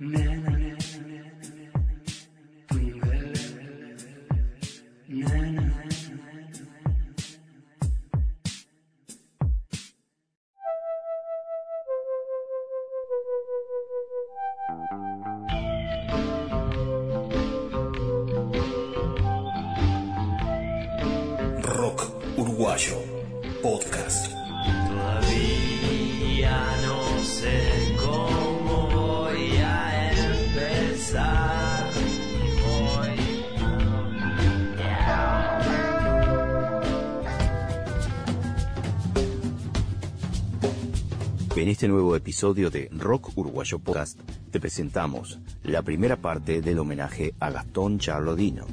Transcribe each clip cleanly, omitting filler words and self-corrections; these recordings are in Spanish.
Rock Uruguayo Podcast. Todavía no sé cómo voy a empezar. En este nuevo episodio de Rock Uruguayo Podcast te presentamos la primera parte del homenaje a Gastón Charlo Dino,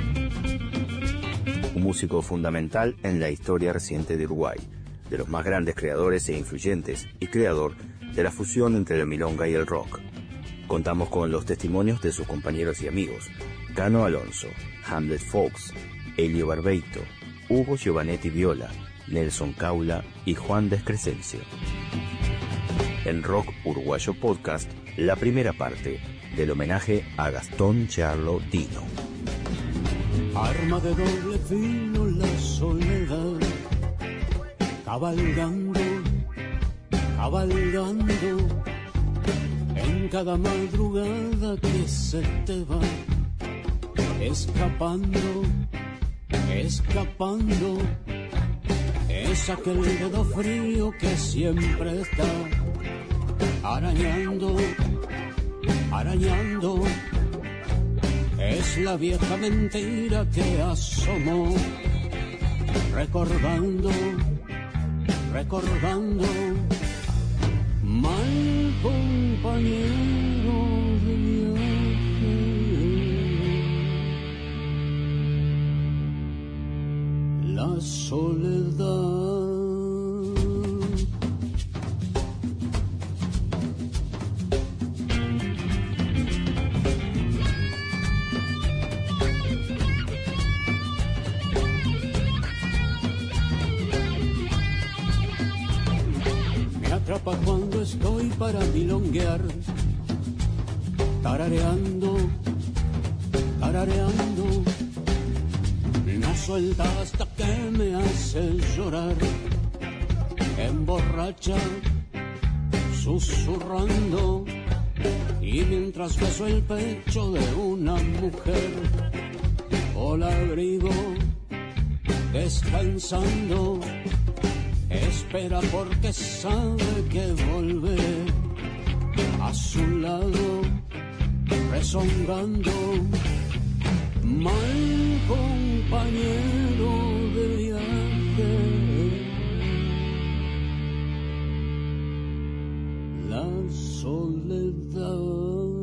un músico fundamental en la historia reciente de Uruguay, de los más grandes creadores e influyentes y creador de la fusión entre la milonga y el rock. Contamos con los testimonios de sus compañeros y amigos, Cano Alonso, Hamlet Fox, Elio Barbeito, Hugo Giovanetti Viola, Nelson Caula y Juan Descrescencio. En Rock Uruguayo Podcast, la primera parte del homenaje a Gastón Charlo Dino. Arma de doble filo la soledad, cabalgando, cabalgando, en cada madrugada que se te va, escapando, escapando, es aquel dedo frío que siempre está arañando, arañando. Es la vieja mentira que asomó, recordando, recordando, mal compañero de viaje. La soledad. Atrapa cuando estoy para milonguear, tarareando, tarareando, no suelta hasta que me hace llorar, emborracha, susurrando, y mientras beso el pecho de una mujer, o la abrigo, descansando. Espera porque sabe que volveré a su lado, rezongando, mal compañero de viaje. La soledad.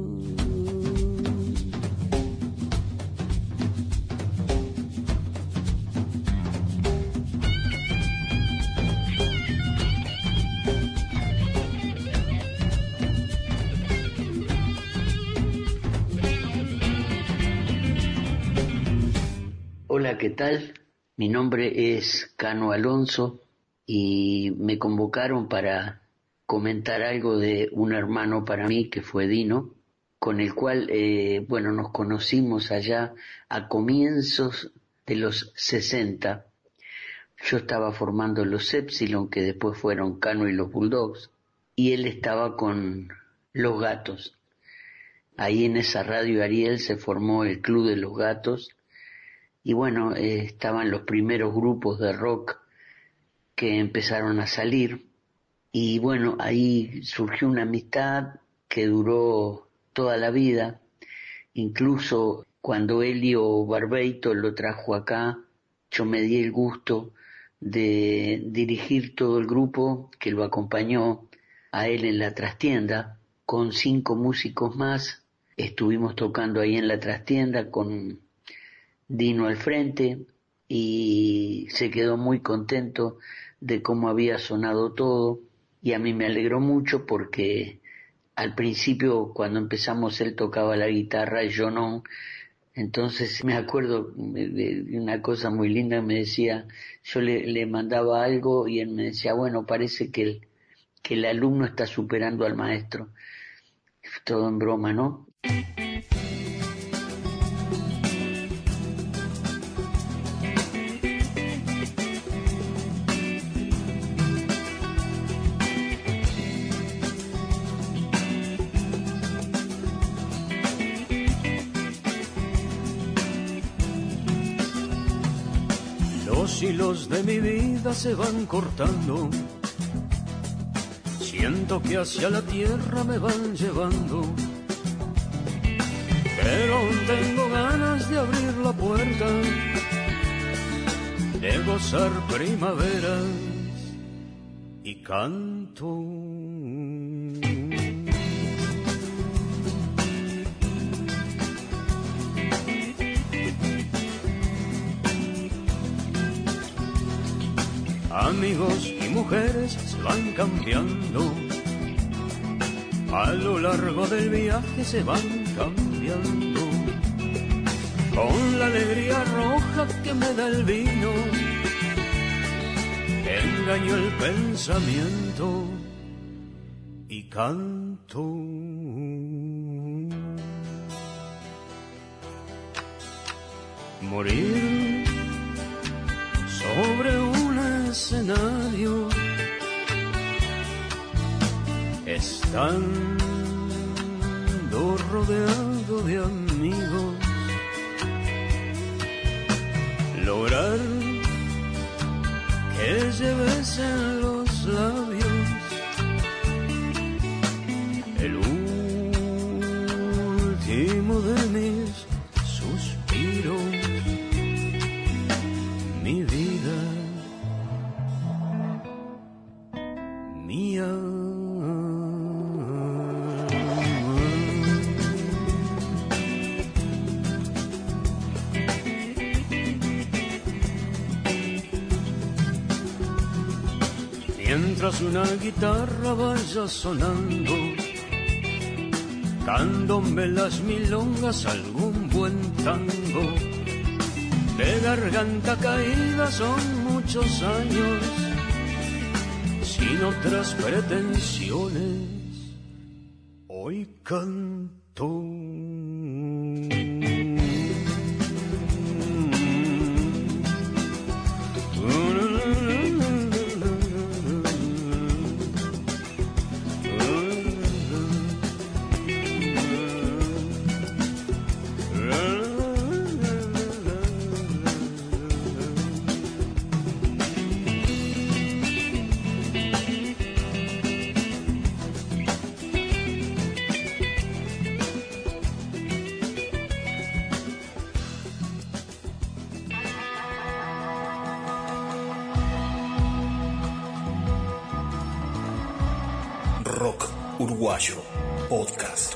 Hola, ¿qué tal? Mi nombre es Cano Alonso y me convocaron para comentar algo de un hermano para mí que fue Dino, con el cual, nos conocimos allá a comienzos de los 60. Yo estaba formando los Epsilon, que después fueron Cano y los Bulldogs, y él estaba con Los Gatos. Ahí en esa radio Ariel se formó el Club de los Gatos. Y bueno, estaban los primeros grupos de rock que empezaron a salir. Y bueno, ahí surgió una amistad que duró toda la vida. Incluso cuando Elio Barbeito lo trajo acá, yo me di el gusto de dirigir todo el grupo que lo acompañó a él en la trastienda. Con 5 músicos más estuvimos tocando ahí en la trastienda con Dino al frente, y se quedó muy contento de cómo había sonado todo, y a mí me alegró mucho porque al principio cuando empezamos él tocaba la guitarra y yo no. Entonces me acuerdo de una cosa muy linda, me decía, yo le mandaba algo y él me decía, bueno, parece que el alumno está superando al maestro. todo en broma, ¿no? Los hilos de mi vida se van cortando, siento que hacia la tierra me van llevando, pero aún tengo ganas de abrir la puerta, de gozar primaveras y canto. Amigos y mujeres se van cambiando, a lo largo del viaje se van cambiando, con la alegría roja que me da el vino, engaño el pensamiento y canto. Morir sobre un escenario, estando rodeado de amigos, lograr que lleves en los labios el último de mis suspiros, mi vida mía. Mientras una guitarra vaya sonando, dándome las milongas algún buen tango, de garganta caída son muchos años, sin otras pretensiones, hoy canto. Rock Uruguayo Podcast.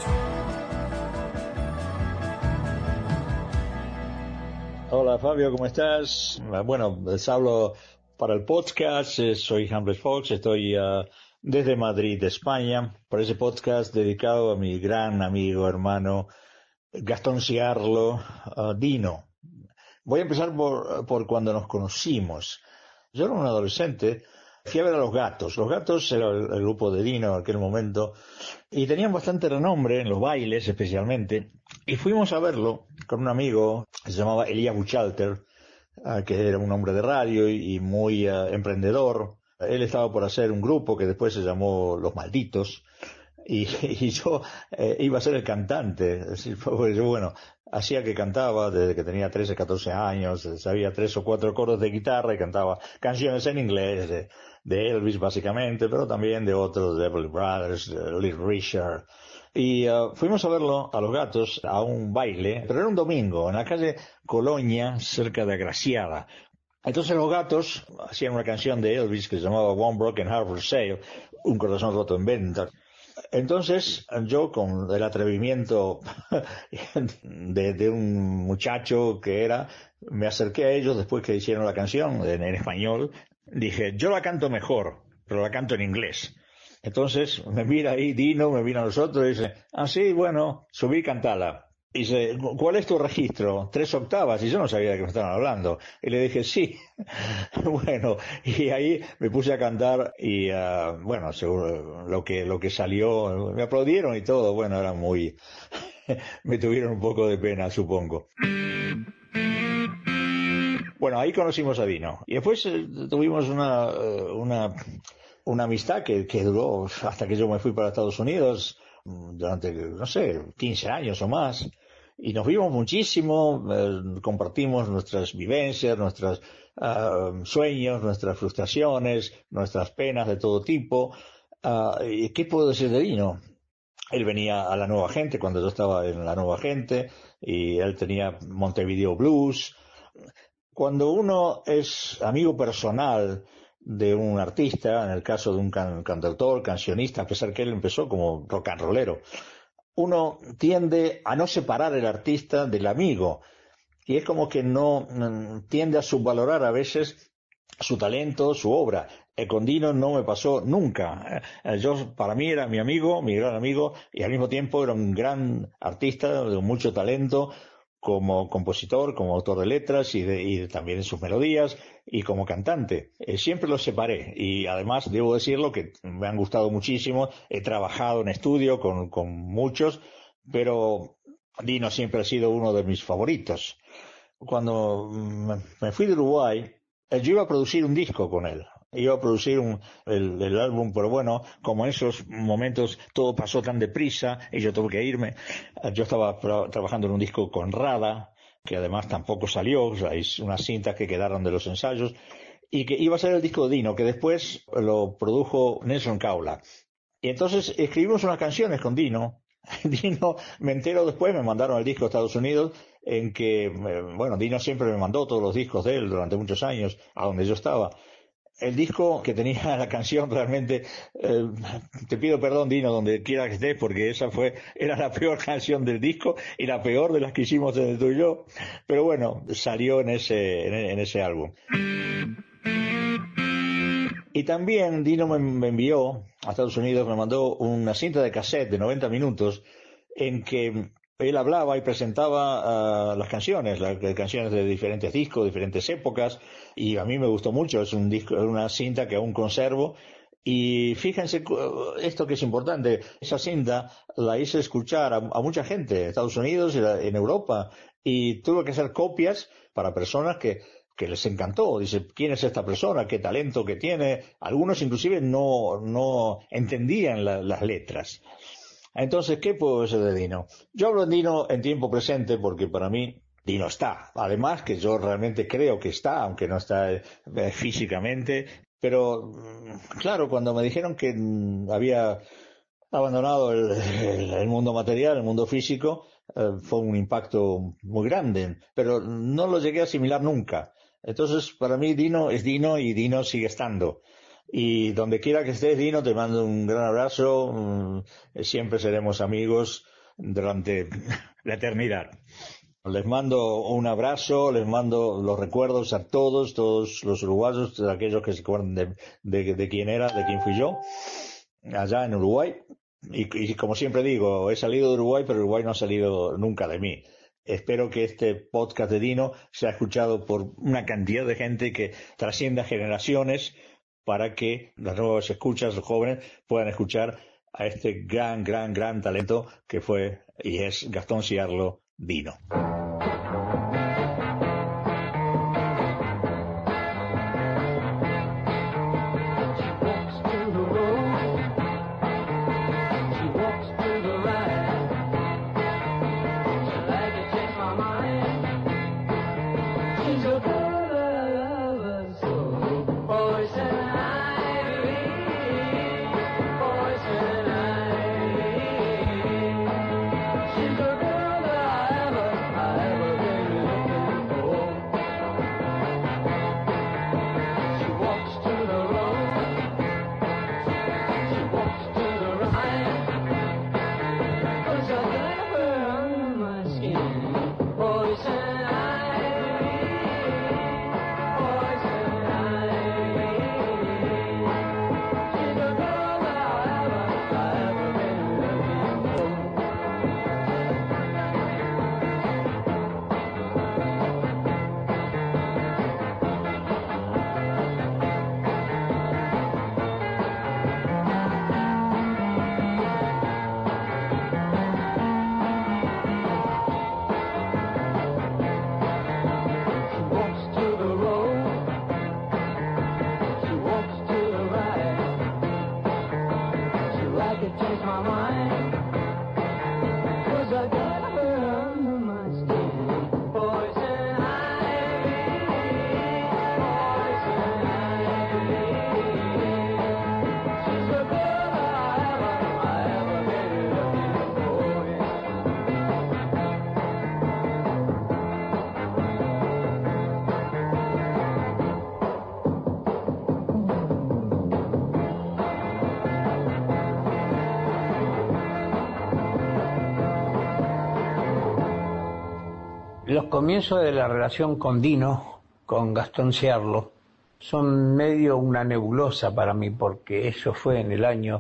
Hola Fabio, ¿cómo estás? Bueno, les hablo para el podcast, soy Humphrey Fox, estoy desde Madrid, España, por ese podcast dedicado a mi gran amigo, hermano, Gastón Ciarlo, Dino. Voy a empezar por cuando nos conocimos. Yo era un adolescente. Fui a ver a Los Gatos. Los Gatos era el grupo de Dino en aquel momento y tenían bastante renombre en los bailes especialmente. Y fuimos a verlo con un amigo que se llamaba Elías Buchalter, que era un hombre de radio y muy emprendedor. Él estaba por hacer un grupo que después se llamó Los Malditos y yo iba a ser el cantante. Porque yo, bueno, hacía que cantaba desde que tenía 13, 14 años, sabía 3 o 4 coros de guitarra y cantaba canciones en inglés de Elvis básicamente, pero también de otros, de Everly Brothers, Little Richard. Y fuimos a verlo a Los Gatos a un baile, pero era un domingo, en la calle Colonia, cerca de Agraciada. Entonces Los Gatos hacían una canción de Elvis que se llamaba One Broken Heart for Sale, un corazón roto en venta. Entonces yo, con el atrevimiento de un muchacho que era, me acerqué a ellos después que hicieron la canción en español. Dije, yo la canto mejor, pero la canto en inglés. Entonces me mira ahí Dino, me mira a nosotros y dice, sí, bueno, subí y cantala. Y dice, ¿cuál es tu registro? 3 octavas. Y yo no sabía de qué me estaban hablando. Y le dije, sí. Bueno, y ahí me puse a cantar y, bueno, seguro lo que salió, me aplaudieron y todo. Bueno, era muy, me tuvieron un poco de pena, supongo. Bueno, ahí conocimos a Dino. Y después tuvimos una amistad que duró hasta que yo me fui para Estados Unidos, durante, no sé, 15 años o más. Y nos vimos muchísimo, compartimos nuestras vivencias, nuestros sueños, nuestras frustraciones, nuestras penas de todo tipo. ¿Y qué puedo decir de Dino? Él venía a La Nueva Gente cuando yo estaba en La Nueva Gente, y él tenía Montevideo Blues. Cuando uno es amigo personal de un artista, en el caso de un cantautor, cancionista, a pesar que él empezó como rock and rollero, uno tiende a no separar el artista del amigo, y es como que no tiende a subvalorar a veces su talento, su obra. Con Dino no me pasó nunca. Para mí era mi amigo, mi gran amigo, y al mismo tiempo era un gran artista de mucho talento, como compositor, como autor de letras y también en sus melodías, y como cantante. Siempre los separé, y además debo decirlo que me han gustado muchísimo. He trabajado en estudio con muchos, pero Dino siempre ha sido uno de mis favoritos. Cuando me fui de Uruguay, yo iba a producir un disco con él. Iba a producir el álbum, pero bueno, como en esos momentos todo pasó tan deprisa y yo tuve que irme. Yo estaba trabajando en un disco con Rada, que además tampoco salió. O sea, hay unas cintas que quedaron de los ensayos, y que iba a ser el disco de Dino, que después lo produjo Nelson Caula. Y entonces escribimos unas canciones con Dino. Dino, me entero después, me mandaron el disco a Estados Unidos, en que, bueno, Dino siempre me mandó todos los discos de él durante muchos años, a donde yo estaba. El disco que tenía la canción realmente, te pido perdón, Dino, donde quiera que estés, porque era la peor canción del disco y la peor de las que hicimos entre tú y yo, pero bueno, salió en ese álbum. Y también Dino me envió a Estados Unidos, me mandó una cinta de cassette de 90 minutos en que él hablaba y presentaba las canciones de diferentes discos, diferentes épocas, y a mí me gustó mucho. Es una cinta que aún conservo. Y fíjense esto que es importante, esa cinta la hice escuchar a mucha gente en Estados Unidos y en Europa, y tuve que hacer copias para personas que les encantó. Dice, ¿quién es esta persona? ¿Qué talento que tiene? Algunos inclusive no entendían las letras. Entonces, ¿qué puedo decir de Dino? Yo hablo de Dino en tiempo presente porque para mí Dino está. Además que yo realmente creo que está, aunque no está físicamente. Pero, claro, cuando me dijeron que había abandonado el mundo material, el mundo físico, fue un impacto muy grande. Pero no lo llegué a asimilar nunca. Entonces, para mí Dino es Dino y Dino sigue estando. Y donde quiera que estés, Dino, te mando un gran abrazo. Siempre seremos amigos durante la eternidad. Les mando un abrazo, les mando los recuerdos a todos los uruguayos, aquellos que se acuerdan de quién era, de quién fui yo, allá en Uruguay. Y como siempre digo, he salido de Uruguay, pero Uruguay no ha salido nunca de mí. Espero que este podcast de Dino sea escuchado por una cantidad de gente que trascienda generaciones, para que las nuevas escuchas, los jóvenes, puedan escuchar a este gran talento que fue y es Gastón Ciarlo Dino. Los comienzos de la relación con Dino, con Gastón Ciarlo, son medio una nebulosa para mí, porque eso fue en el año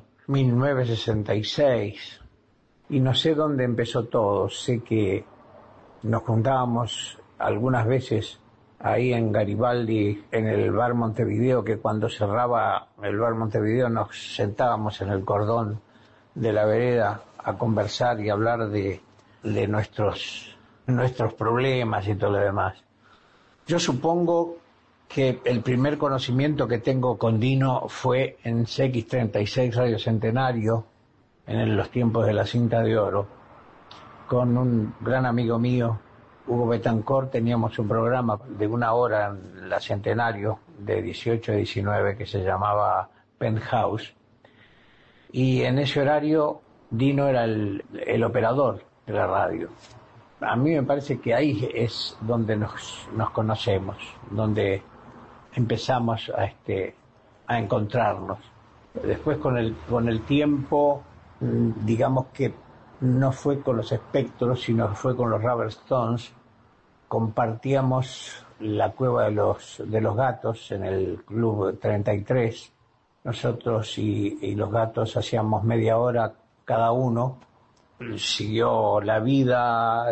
1966 y no sé dónde empezó todo. Sé que nos juntábamos algunas veces ahí en Garibaldi, en el bar Montevideo, que cuando cerraba el bar Montevideo nos sentábamos en el cordón de la vereda a conversar y hablar de nuestros problemas y todo lo demás. Yo supongo que el primer conocimiento que tengo con Dino fue en CX36 Radio Centenario, en los tiempos de la cinta de oro, con un gran amigo mío, Hugo Betancourt. Teníamos un programa de 1 hora en la Centenario, de 18 a 19, que se llamaba Penthouse, y en ese horario Dino era el operador de la radio. A mí me parece que ahí es donde nos conocemos, donde empezamos a encontrarnos. Después con el tiempo, digamos que no fue con los Espectros, sino que fue con los Rubber Stones. Compartíamos la Cueva de los Gatos en el Club 33. Nosotros y los Gatos hacíamos media hora cada uno. Siguió la vida,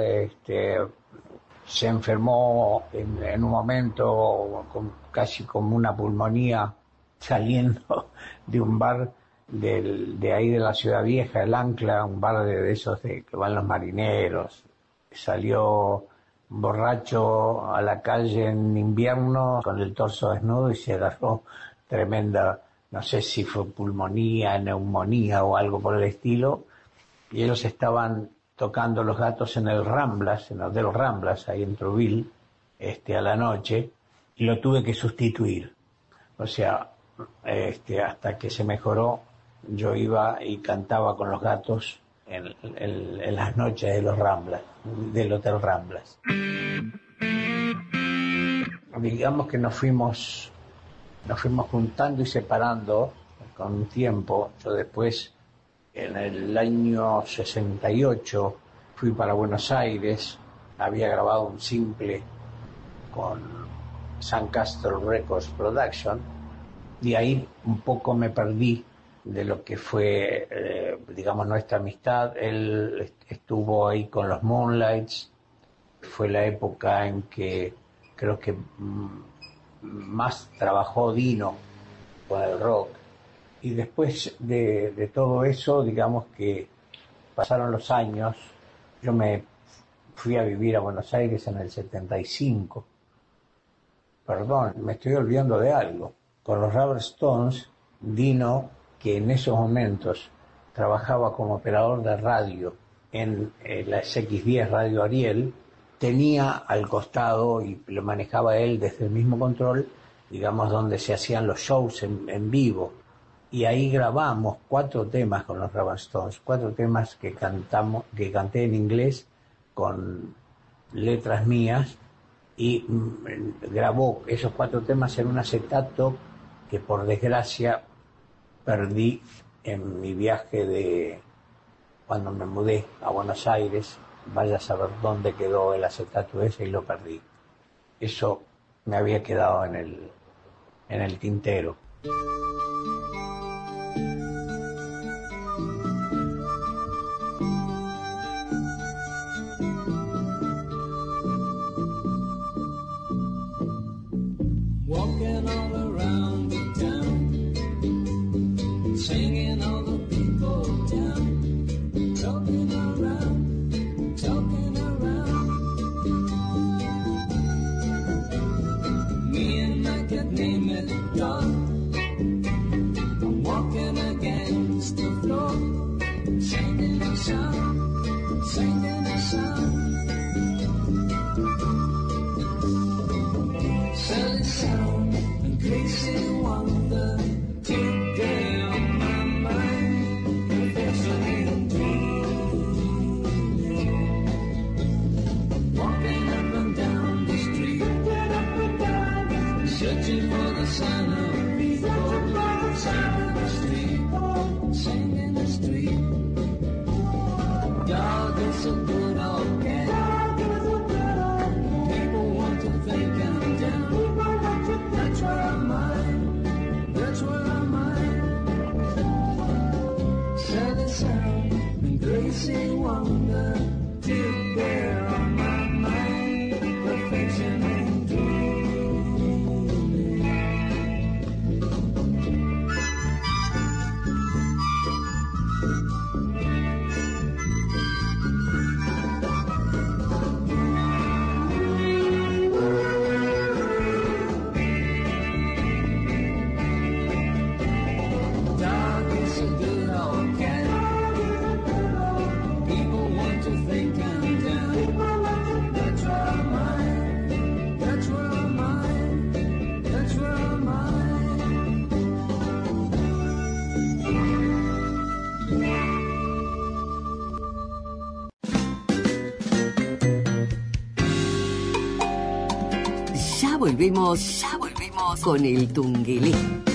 se enfermó en un momento casi como una pulmonía, saliendo de un bar de ahí de la Ciudad Vieja, el Ancla, un bar de esos que van los marineros. Salió borracho a la calle en invierno con el torso desnudo y se agarró tremenda, no sé si fue pulmonía, neumonía o algo por el estilo, y ellos estaban tocando los Gatos en el Ramblas, en el Hotel Ramblas, ahí en Trouville, a la noche, y lo tuve que sustituir. O sea, hasta que se mejoró, yo iba y cantaba con los Gatos en las noches de los Ramblas, del Hotel Ramblas. Digamos que nos fuimos juntando y separando con un tiempo. Yo después, en el año 68, fui para Buenos Aires, había grabado un simple con Sun Castle Records Production, y ahí un poco me perdí de lo que fue, digamos, nuestra amistad. Él estuvo ahí con los Moonlights, fue la época en que creo que más trabajó Dino con el rock. Y después de todo eso, digamos que pasaron los años. Yo me fui a vivir a Buenos Aires en el 75. Perdón, me estoy olvidando de algo. Con los Rubber Stones, Dino, que en esos momentos trabajaba como operador de radio en la SX10 Radio Ariel, tenía al costado, y lo manejaba él desde el mismo control, digamos, donde se hacían los shows en vivo. Y ahí grabamos 4 temas con los Rubber Stones, 4 temas que canté en inglés con letras mías, y grabó esos 4 temas en un acetato que por desgracia perdí en mi viaje cuando me mudé a Buenos Aires. Vaya a saber dónde quedó el acetato ese, y lo perdí. Eso me había quedado en el tintero. Walking all around the town, singing all the people down, talking around. Me and my cat named Dog, I'm walking against the floor, singing a song, singing a song. Sally sound and crazy wonder today on my mind. say wonder did bear on my mind, perfection and Ya volvemos con el Tungelé.